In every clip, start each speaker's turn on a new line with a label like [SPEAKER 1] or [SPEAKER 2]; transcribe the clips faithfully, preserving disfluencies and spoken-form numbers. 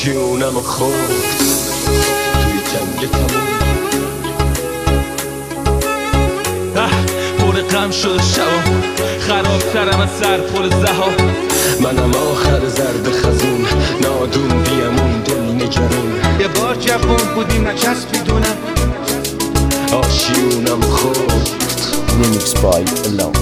[SPEAKER 1] آشیونم خورد توی جنگ تموم.
[SPEAKER 2] پر غم شده شبام خرابترم از سر پل زها.
[SPEAKER 1] منم آخر زرد خزون نادون بیامون دل نگرون.
[SPEAKER 3] یه بار جوون بودیم نچسبیدونم
[SPEAKER 1] آشیونم خورد.
[SPEAKER 4] Remix by Alone.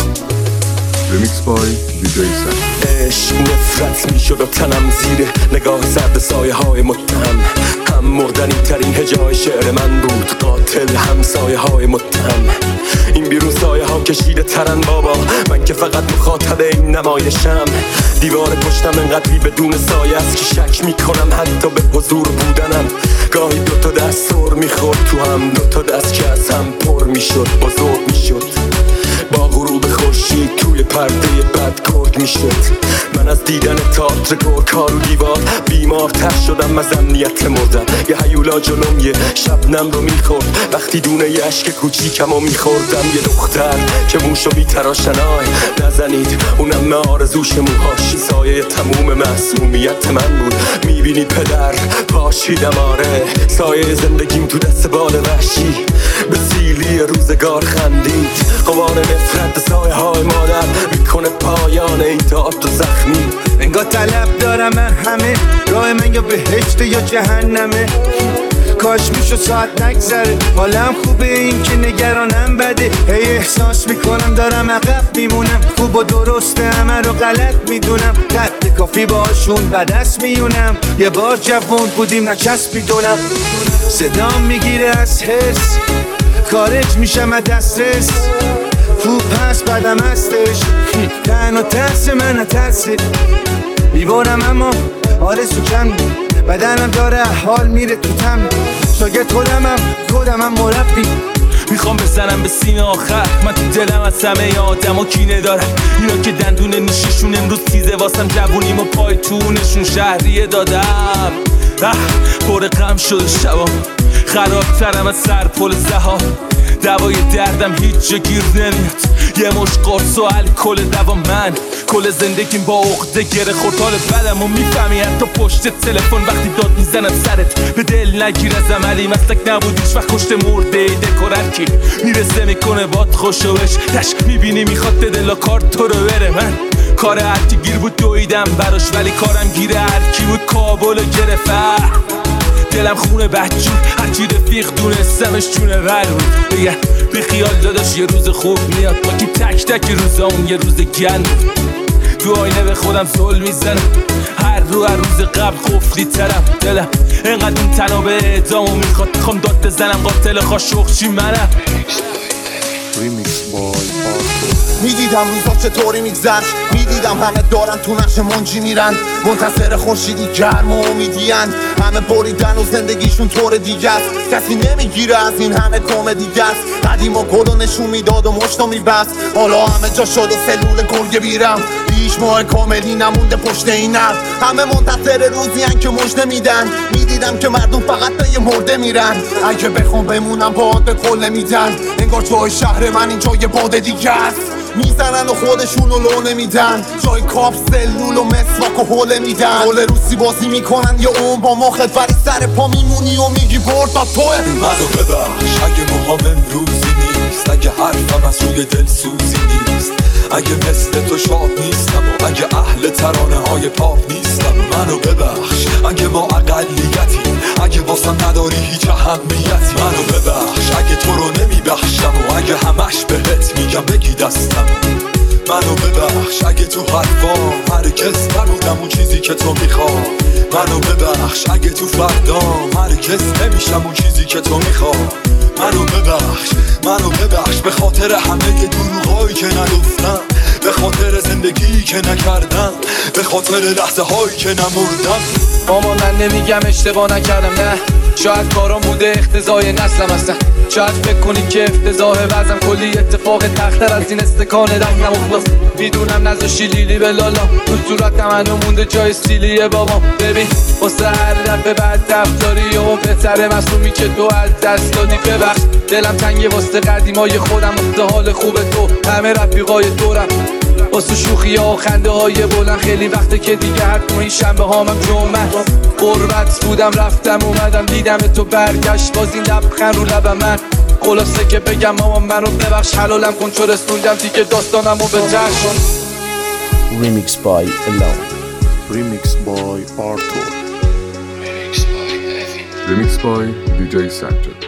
[SPEAKER 5] Remix by دی جی سن.
[SPEAKER 1] عشق نفرت میشد و تنم زیر نگاه زرد سایه های متهم. هم مردنی ترین هجای شعر من بود، قاتل هم سایه های متهم. این بیرون سایه ها کشیده ترن بابا، من که فقط مخاطب این نمایشم. دیوار پشتم انقدری بدون سایه است که شک میکنم حتی به حضور بودنم. گاهی دوتا دست سر میخورد تو هم، دوتا دست که از هم پر میشد بزرگ میشد. با غروب خورشید توی پرده بد گرگ میشد. من از دیدن تئاتر گرگ‌ها رو دیوار بیمارتر شدم از امنیت مردم. یه هیولا جلوم یه شبنم رو میخورد وقتی دونه یه عشق کوچیکم رو میخوردم. یه دختر که موشو میتراشن آی نزنید، اونم به آرزوش موهاش سایه تموم معصومیت من بود. میبینی پدر پاشیدم آره، سایه زندگیم تو دست بال وحشی به سیلی روزگار خندید. غبار نفرت سایه های مادر میکنه پایان این تئاتر زخمی.
[SPEAKER 3] انگار طلب دارم من همه، راه من یا بهشت یا جهنمه. کاش میشو ساعت نگذره، حالم خوبه این که نگرانم بده. هی احساس میکنم دارم عقب میمونم، خوب و درسته همه رو غلط میدونم. قد کافی باشون بدست میونم، یه بار جوون بودیم نچسبیدونم. صدام میگیره از حس، خارج میشم از دسترس. خوب هست بدم هستش، تنها ترس من ترسه. بیبارم اما آرزو کم، بدنم داره حال میره تو تم. شاگرد خودمم خودمم مربی.
[SPEAKER 2] میخوام بزنم به سینه آخر، من تو دلم از همه آدم و کینه دارم. اینا که دندون نیششون امروز تیزه واسم جوونیم و پای تونشون شهریه دادم. پر غم شده شبام خرابترم از سر پل زها. دوای دردم هیچ جا گیر نمیاد، یه مش قرص و الکل دوا. من کل زندگیم با عقده گره خورد، حال بدم و میفهمی حتی پشت تلفن وقتی داد میزنم سرت. به دل نگیر از عملی مسلک نبود هیچ وقت کشته مرده دکورر کی میرسه میکنه باد خوشوش تش میبینی میخواد دل کار تو رو بره. من کار هرکی گیر بود دویدم براش، ولی کارم گیره هرکی بود کابل گرفت. دلم خونه بدجور هرچی رفیق دونستمش جونه ور بود. بگه بخیال داداش یه روز خوب میاد، با کی تک تک روزا اون یه روز گند بود. تو آینه به خودم زل میزنم، هر رو هر روز قبل خفلی ترم. دلم اینقدر اون تنها به اعدامو میخواد، میخوام داد بزنم قاتل خاشخچی منم.
[SPEAKER 5] Remix by
[SPEAKER 6] میدیدم روزا چطوری میگذشت، میدیدم همه دارن تو نقش منجی میرن، منتظر خورشیدی گرم و امیدیان. همه بریدن و زندگیشون طور دیگه است، کسی نمیگیره از این همه کمدیگه است. قدیما گلو نشون میداد و مشتو میبست، حالا همه جا شده سلول گرگه بیرم. هیچ ماه کاملی نمونده پشت این نرد، همه منتظر روزی هن که مژده میدن. میدیدم که مردم فقط به یه مرده میرن، اگه بخوام بمونم باید به کل میدن. انگار جای شهر من اینجا یه باد دیگه است، میزنن و خودشونو لو نمیدن. جای کاپ سلول و مسواک و حوله میدن. حول روسی بازی میکنن یه اون با مخت، ولی سر پا میمونی و میگی برد تا توه.
[SPEAKER 7] منو ببخش اگه موهام امروزی نیست، اگه حرفم از روی دل سوزی نیست، اگه مثل تو شاد نیستم و اگه اهل ترانه های پاپ نیستم. منو ببخش اگه ما اقلیتی، اگه واسم نداری هیچ اهمیتی. منو ببخش اگه تو رو نمیبخشم و اگه همش بهت میگم بگی دستم. منو ببخش اگه تو حرفام هرگز نبودم اون چیزی که تو میخوای. منو ببخش اگه تو فردام هرگز نمیشم اون چیزی که تو میخوای. منو ببخش منو ببخش به خاطر همه دروغایی که نگفتم، به خاطر زندگی که نکردم، به خاطر لحظه هایی که نمردم.
[SPEAKER 8] ماما من نمیگم اشتباه نکردم، نه شاید کارام بوده اختزای نسلم هستن. شاید فکر کنی که افتضاح وزم کلی اتفاق تختر از این استکان رنگ نمخلص. میدونم نذاشی لیلی به لالا تو صورتم هنو مونده جای سیلیه بابام. ببین واسه هر دفعه بعد رفتاری و پسر مصومی که تو از دست دادی ببخش. دلم تنگه واسه قدیمای خودم، واسه حال خوب تو همه رفیقای دورم. واسه شوخی ها و خنده های بلند خیلی وقته که دیگه حتی این شنبه هامم جمعه قربت بودم رفتم اومدم دیدم تو برگشت باز این لبخند رو لبم من خلاصه که بگم ماما منو ببخش حلالم کن چو رسوندم دیگه داستانمو به چشم.
[SPEAKER 4] Remix by Alone.
[SPEAKER 5] Remix by Arthur. Remix by دی جی Sajjad.